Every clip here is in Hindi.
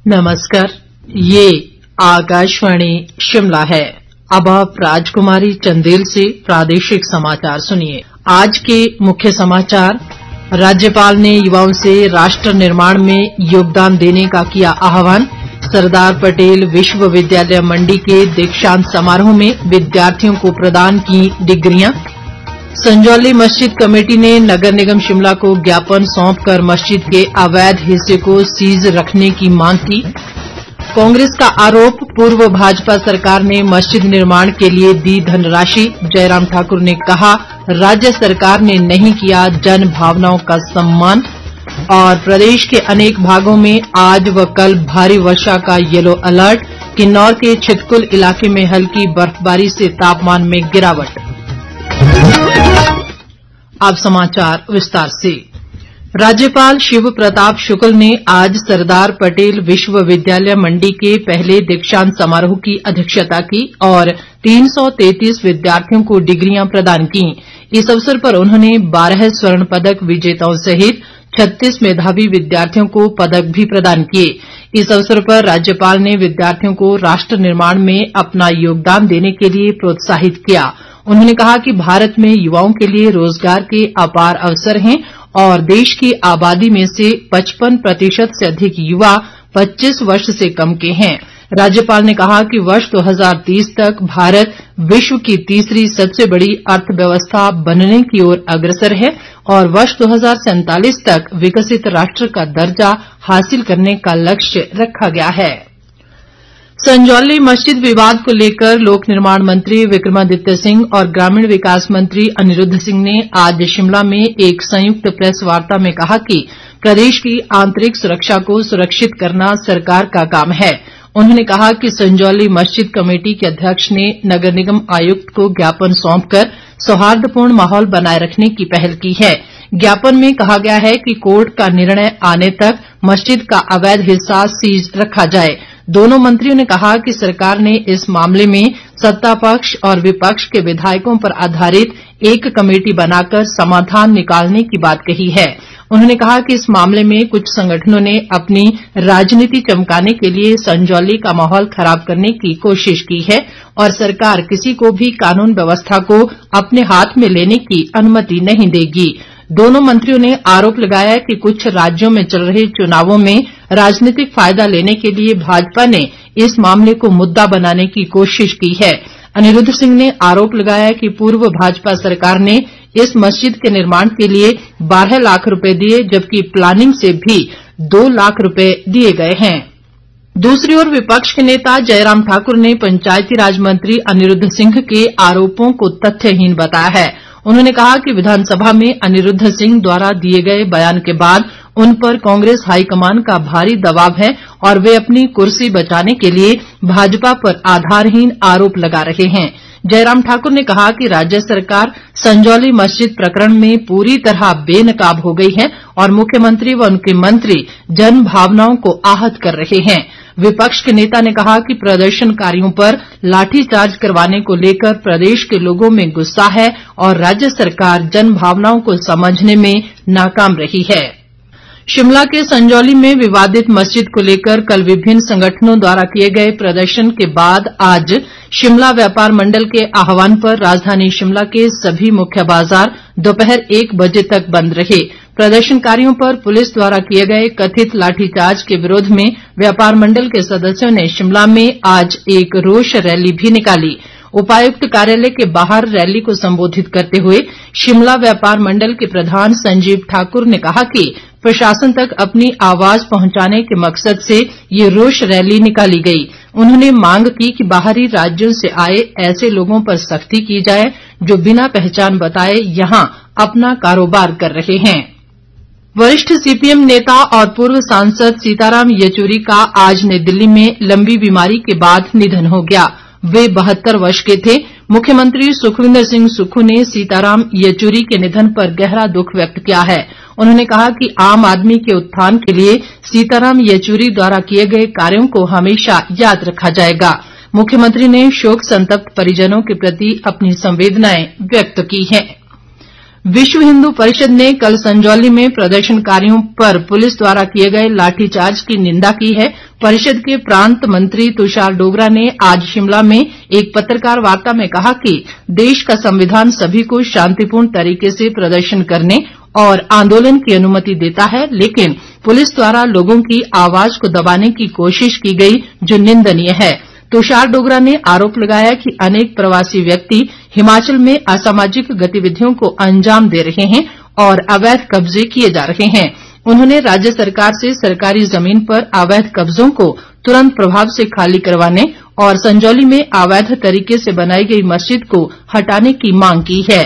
नमस्कार, ये आकाशवाणी शिमला है। अब आप राजकुमारी चंदेल से प्रादेशिक समाचार सुनिए। आज के मुख्य समाचार। राज्यपाल ने युवाओं से राष्ट्र निर्माण में योगदान देने का किया आह्वान। सरदार पटेल विश्वविद्यालय मंडी के दीक्षांत समारोह में विद्यार्थियों को प्रदान की डिग्रियां। संजौली मस्जिद कमेटी ने नगर निगम शिमला को ज्ञापन सौंपकर मस्जिद के अवैध हिस्से को सीज रखने की मांग की। कांग्रेस का आरोप, पूर्व भाजपा सरकार ने मस्जिद निर्माण के लिए दी धनराशि। जयराम ठाकुर ने कहा, राज्य सरकार ने नहीं किया जन भावनाओं का सम्मान। और प्रदेश के अनेक भागों में आज व कल भारी वर्षा का येलो अलर्ट। किन्नौर के छितकुल इलाके में हल्की बर्फबारी से तापमान में गिरावट। अब समाचार विस्तार से। राज्यपाल शिव प्रताप शुक्ल ने आज सरदार पटेल विश्वविद्यालय मंडी के पहले दीक्षांत समारोह की अध्यक्षता की और 333 विद्यार्थियों को डिग्रियां प्रदान की। इस अवसर पर उन्होंने 12 स्वर्ण पदक विजेताओं सहित 36 मेधावी विद्यार्थियों को पदक भी प्रदान किए। इस अवसर पर राज्यपाल ने विद्यार्थियों को राष्ट्र निर्माण में अपना योगदान देने के लिए प्रोत्साहित किया। उन्होंने कहा कि भारत में युवाओं के लिए रोजगार के अपार अवसर हैं और देश की आबादी में से 55% से अधिक युवा 25 वर्ष से कम के हैं। राज्यपाल ने कहा कि वर्ष 2030 तक भारत विश्व की तीसरी सबसे बड़ी अर्थव्यवस्था बनने की ओर अग्रसर है और वर्ष 2047 तक विकसित राष्ट्र का दर्जा हासिल करने का लक्ष्य रखा गया है। संजौली मस्जिद विवाद को लेकर लोक निर्माण मंत्री विक्रमादित्य सिंह और ग्रामीण विकास मंत्री अनिरुद्ध सिंह ने आज शिमला में एक संयुक्त प्रेस वार्ता में कहा कि प्रदेश की आंतरिक सुरक्षा को सुरक्षित करना सरकार का काम है। उन्होंने कहा कि संजौली मस्जिद कमेटी के अध्यक्ष ने नगर निगम आयुक्त को ज्ञापन सौंपकर सौहार्दपूर्ण माहौल बनाए रखने की पहल की है। ज्ञापन में कहा गया है कि कोर्ट का निर्णय आने तक मस्जिद का अवैध हिस्सा सीज रखा जाए। दोनों मंत्रियों ने कहा कि सरकार ने इस मामले में सत्ता पक्ष और विपक्ष के विधायकों पर आधारित एक कमेटी बनाकर समाधान निकालने की बात कही है। उन्होंने कहा कि इस मामले में कुछ संगठनों ने अपनी राजनीति चमकाने के लिए संजौली का माहौल खराब करने की कोशिश की है और सरकार किसी को भी कानून व्यवस्था को अपने हाथ में लेने की अनुमति नहीं देगी। दोनों मंत्रियों ने आरोप लगाया कि कुछ राज्यों में चल रहे चुनावों में राजनीतिक फायदा लेने के लिए भाजपा ने इस मामले को मुद्दा बनाने की कोशिश की है। अनिरुद्ध सिंह ने आरोप लगाया कि पूर्व भाजपा सरकार ने इस मस्जिद के निर्माण के लिए 12 लाख रुपए दिए, जबकि प्लानिंग से भी 2 लाख रुपए दिए गए हैं। दूसरी ओर विपक्ष के नेता जयराम ठाकुर ने पंचायती राज मंत्री अनिरुद्ध सिंह के आरोपों को तथ्यहीन बताया है। उन्होंने कहा कि विधानसभा में अनिरुद्ध सिंह द्वारा दिए गए बयान के बाद उन पर कांग्रेस हाईकमान का भारी दबाव है और वे अपनी कुर्सी बचाने के लिए भाजपा पर आधारहीन आरोप लगा रहे हैं। जयराम ठाकुर ने कहा कि राज्य सरकार संजौली मस्जिद प्रकरण में पूरी तरह बेनकाब हो गई है और मुख्यमंत्री व उनके मंत्री जन भावनाओं को आहत कर रहे हैं। विपक्ष के नेता ने कहा कि प्रदर्शनकारियों पर लाठीचार्ज करवाने को लेकर प्रदेश के लोगों में गुस्सा है और राज्य सरकार जन भावनाओं को समझने में नाकाम रही है। शिमला के संजौली में विवादित मस्जिद को लेकर कल विभिन्न संगठनों द्वारा किए गए प्रदर्शन के बाद आज शिमला व्यापार मंडल के आह्वान पर राजधानी शिमला के सभी मुख्य बाजार दोपहर 1 बजे तक बंद रहे। प्रदर्शनकारियों पर पुलिस द्वारा किए गए कथित लाठीचार्ज के विरोध में व्यापार मंडल के सदस्यों ने शिमला में आज एक रोष रैली भी निकाली। उपायुक्त कार्यालय के बाहर रैली को संबोधित करते हुए शिमला व्यापार मंडल के प्रधान संजीव ठाकुर ने कहा कि प्रशासन तक अपनी आवाज पहुंचाने के मकसद से ये रोष रैली निकाली गई। उन्होंने मांग की कि बाहरी राज्यों से आए ऐसे लोगों पर सख्ती की जाए जो बिना पहचान बताए यहां अपना कारोबार कर रहे हैं। वरिष्ठ सीपीएम नेता और पूर्व सांसद सीताराम येचुरी का आज नई दिल्ली में लंबी बीमारी के बाद निधन हो गया। वे 72 वर्ष के थे। मुख्यमंत्री सुखविंदर सिंह सुक्खू ने सीताराम येचुरी के निधन पर गहरा दुख व्यक्त किया है। उन्होंने कहा कि आम आदमी के उत्थान के लिए सीताराम येचुरी द्वारा किए गए कार्यों को हमेशा याद रखा जाएगा। मुख्यमंत्री ने शोक संतप्त परिजनों के प्रति अपनी संवेदनाएं व्यक्त की हैं। विश्व हिंदू परिषद ने कल संजौली में प्रदर्शनकारियों पर पुलिस द्वारा किए गए लाठीचार्ज की निंदा की है। परिषद के प्रांत मंत्री तुषार डोगरा ने आज शिमला में एक पत्रकार वार्ता में कहा कि देश का संविधान सभी को शांतिपूर्ण तरीके से प्रदर्शन करने और आंदोलन की अनुमति देता है, लेकिन पुलिस द्वारा लोगों की आवाज को दबाने की कोशिश की गई, जो निंदनीय है। तुषार डोगरा ने आरोप लगाया कि अनेक प्रवासी व्यक्ति हिमाचल में असामाजिक गतिविधियों को अंजाम दे रहे हैं और अवैध कब्जे किए जा रहे हैं। उन्होंने राज्य सरकार से सरकारी जमीन पर अवैध कब्जों को तुरंत प्रभाव से खाली करवाने और संजौली में अवैध तरीके से बनाई गई मस्जिद को हटाने की मांग की है।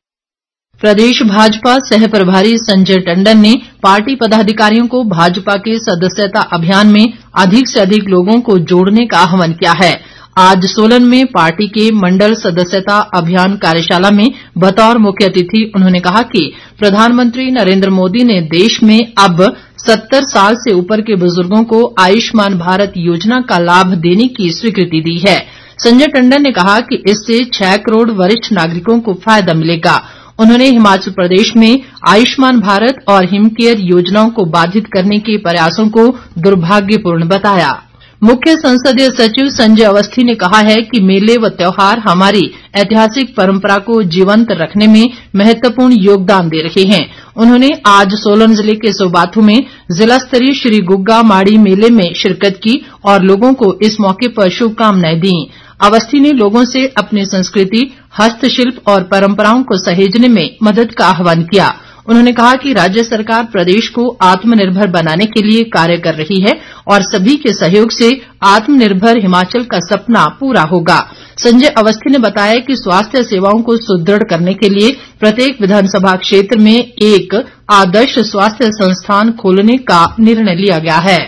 प्रदेश भाजपा सह प्रभारी संजय टंडन ने पार्टी पदाधिकारियों को भाजपा के सदस्यता अभियान में अधिक से अधिक लोगों को जोड़ने का आह्वान किया है। आज सोलन में पार्टी के मंडल सदस्यता अभियान कार्यशाला में बतौर मुख्य अतिथि उन्होंने कहा कि प्रधानमंत्री नरेंद्र मोदी ने देश में अब 70 साल से ऊपर के बुजुर्गों को आयुष्मान भारत योजना का लाभ देने की स्वीकृति दी है। संजय टंडन ने कहा कि इससे 6 करोड़ वरिष्ठ नागरिकों को फायदा मिलेगा। उन्होंने हिमाचल प्रदेश में आयुष्मान भारत और हिमकेयर योजनाओं को बाधित करने के प्रयासों को दुर्भाग्यपूर्ण बताया। मुख्य संसदीय सचिव संजय अवस्थी ने कहा है कि मेले व त्योहार हमारी ऐतिहासिक परंपरा को जीवंत रखने में महत्वपूर्ण योगदान दे रहे हैं। उन्होंने आज सोलन जिले के सोबाथू में जिला स्तरीय श्री गुग्गा माड़ी मेले में शिरकत की और लोगों को इस मौके पर शुभकामनाएं दी। अवस्थी ने लोगों से अपनी संस्कृति, हस्तशिल्प और परंपराओं को सहेजने में मदद का आह्वान किया। उन्होंने कहा कि राज्य सरकार प्रदेश को आत्मनिर्भर बनाने के लिए कार्य कर रही है और सभी के सहयोग से आत्मनिर्भर हिमाचल का सपना पूरा होगा। संजय अवस्थी ने बताया कि स्वास्थ्य सेवाओं को सुदृढ़ करने के लिए प्रत्येक विधानसभा क्षेत्र में एक आदर्श स्वास्थ्य संस्थान खोलने का निर्णय लिया गया है।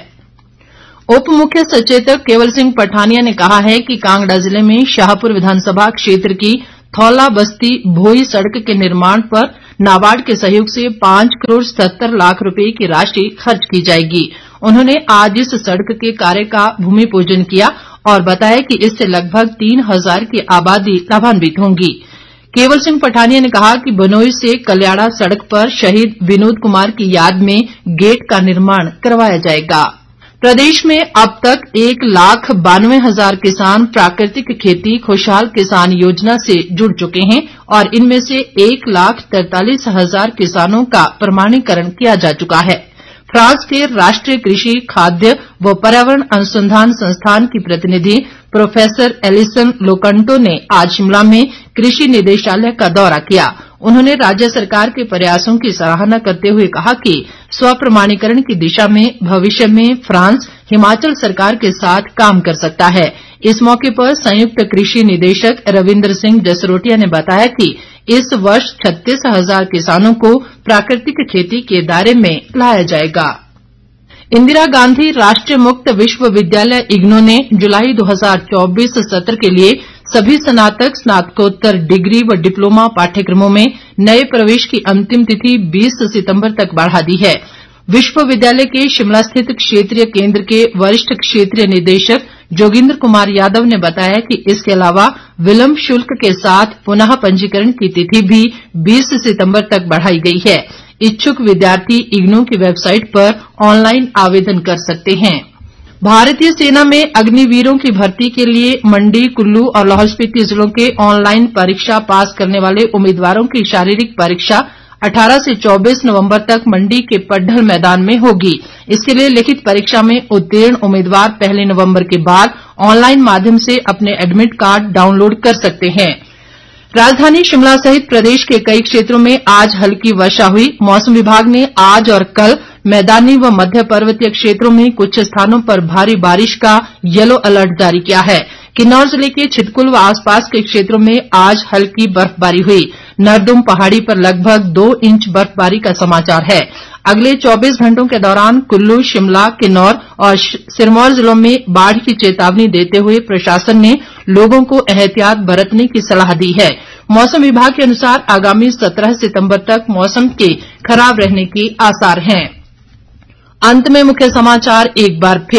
उप मुख्य सचेतक केवल सिंह पठानिया ने कहा है कि कांगड़ा जिले में शाहपुर विधानसभा क्षेत्र की थौला बस्ती भोई सड़क के निर्माण पर नाबार्ड के सहयोग से 5 करोड़ 77 लाख रुपए की राशि खर्च की जाएगी। उन्होंने आज इस सड़क के कार्य का भूमि पूजन किया और बताया कि इससे लगभग 3000 की आबादी लाभान्वित होंगी। केवल सिंह पठानिया ने कहा कि बनोई से कल्याड़ा सड़क पर शहीद विनोद कुमार की याद में गेट का निर्माण करवाया जाएगा। प्रदेश में अब तक 1,92,000 किसान प्राकृतिक खेती खुशहाल किसान योजना से जुड़ चुके हैं और इनमें से 1,43,000 किसानों का प्रमाणीकरण किया जा चुका है। फ्रांस के राष्ट्रीय कृषि, खाद्य व पर्यावरण अनुसंधान संस्थान की प्रतिनिधि प्रोफेसर एलिसन लोकंटो ने आज शिमला में कृषि निदेशालय का दौरा किया। उन्होंने राज्य सरकार के प्रयासों की सराहना करते हुए कहा कि स्वप्रमाणीकरण की दिशा में भविष्य में फ्रांस हिमाचल सरकार के साथ काम कर सकता है। इस मौके पर संयुक्त कृषि निदेशक रविन्द्र सिंह जसरोटिया ने बताया कि इस वर्ष 36,000 किसानों को प्राकृतिक खेती के दायरे में लाया जाएगा। इंदिरा गांधी राष्ट्रीय मुक्त विश्वविद्यालय इग्नू ने जुलाई 2024 सत्र के लिए सभी स्नातक, स्नातकोत्तर डिग्री व डिप्लोमा पाठ्यक्रमों में नए प्रवेश की अंतिम तिथि 20 सितंबर तक बढ़ा दी है। विश्वविद्यालय के शिमला स्थित क्षेत्रीय केंद्र के वरिष्ठ क्षेत्रीय निदेशक जोगिंद्र कुमार यादव ने बताया कि इसके अलावा विलंब शुल्क के साथ पुनः पंजीकरण की तिथि भी 20 सितंबर तक बढ़ाई गई है। इच्छुक विद्यार्थी इग्नू की वेबसाइट पर ऑनलाइन आवेदन कर सकते हैं। भारतीय सेना में अग्निवीरों की भर्ती के लिए मंडी, कुल्लू और लाहौल स्पीति जिलों के ऑनलाइन परीक्षा पास करने वाले उम्मीदवारों की शारीरिक परीक्षा 18 से 24 नवंबर तक मंडी के पड्ढल मैदान में होगी। इसके लिए लिखित परीक्षा में उत्तीर्ण उम्मीदवार 1 नवंबर के बाद ऑनलाइन माध्यम से अपने एडमिट कार्ड डाउनलोड कर सकते हैं। राजधानी शिमला सहित प्रदेश के कई क्षेत्रों में आज हल्की वर्षा हुई। मौसम विभाग ने आज और कल मैदानी व मध्य पर्वतीय क्षेत्रों में कुछ स्थानों पर भारी बारिश का येलो अलर्ट जारी किया है। किन्नौर जिले के छितकुल व आसपास के क्षेत्रों में आज हल्की बर्फबारी हुई। नरदुम पहाड़ी पर लगभग 2 इंच बर्फबारी का समाचार है। अगले 24 घंटों के दौरान कुल्लू, शिमला, किन्नौर और सिरमौर जिलों में बाढ़ की चेतावनी देते हुए प्रशासन ने लोगों को एहतियात बरतने की सलाह दी है। मौसम विभाग के अनुसार आगामी 17 सितंबर तक मौसम के खराब रहने के आसार हैं। अंत में मुख्य समाचार एक बार फिर।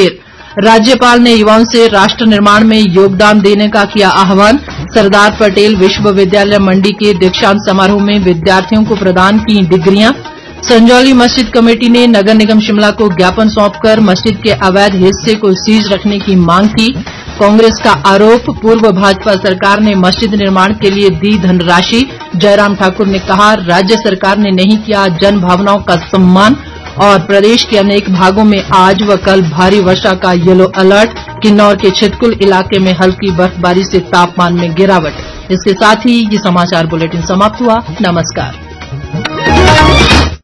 राज्यपाल ने युवाओं से राष्ट्र निर्माण में योगदान देने का किया आह्वान। सरदार पटेल विश्वविद्यालय मंडी के दीक्षांत समारोह में विद्यार्थियों को प्रदान की डिग्रियां। संजौली मस्जिद कमेटी ने नगर निगम शिमला को ज्ञापन सौंपकर मस्जिद के अवैध हिस्से को सीज रखने की मांग की। कांग्रेस का आरोप, पूर्व भाजपा सरकार ने मस्जिद निर्माण के लिए दी धनराशि। जयराम ठाकुर ने कहा, राज्य सरकार ने नहीं किया जन भावनाओं का सम्मान। और प्रदेश के अनेक भागों में आज व कल भारी वर्षा का येलो अलर्ट। किन्नौर के छितकुल इलाके में हल्की बर्फबारी से तापमान में गिरावट। इसके साथ ही ये समाचार बुलेटिन समाप्त हुआ। नमस्कार।